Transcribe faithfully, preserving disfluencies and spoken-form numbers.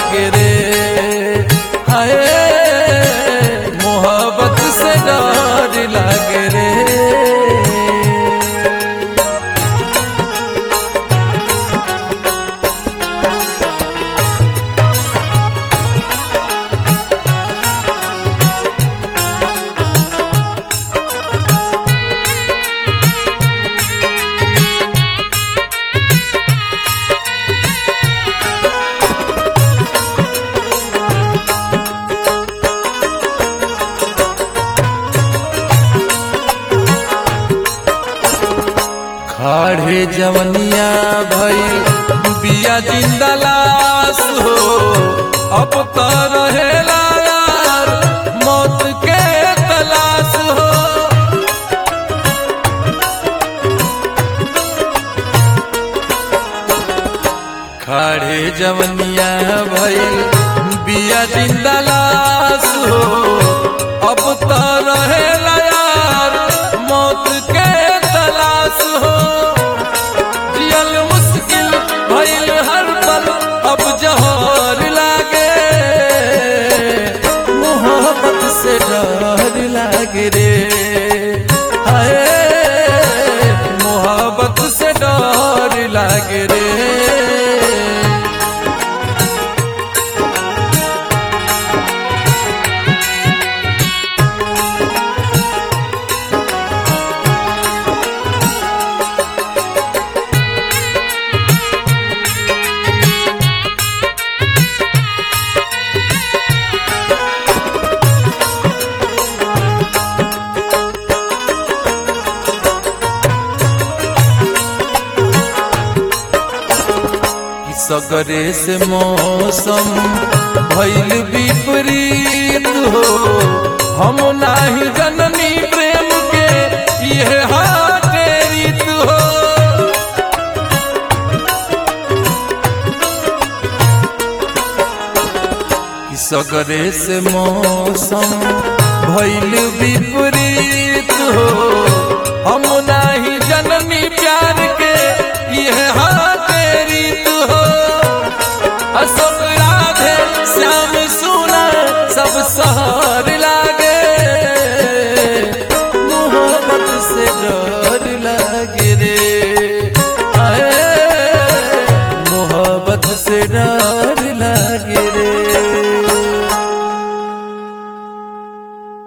लागे रे, हाय मोहब्बत से डर लागे रे। खाड़े जवनिया भइल बिया जिंदा लाश हो, अब तो रहेला यार मौत के तलाश हो। खाड़े जवनिया भइल बिया जिंदा लाश हो, अब तो रहेला यार मौत के तलाश हो। जियल मुश्किल भइल हर पल अब जहर लागे, मोहब्बत से डर लागे रे, हाय मोहब्बत से डर लागे रे। सगरे से मौसम भइल विपरीत हो, हम नाही जननी प्रेम के यह हाटे रीत हो। सगरे से मौसम भइल विपरीत हो,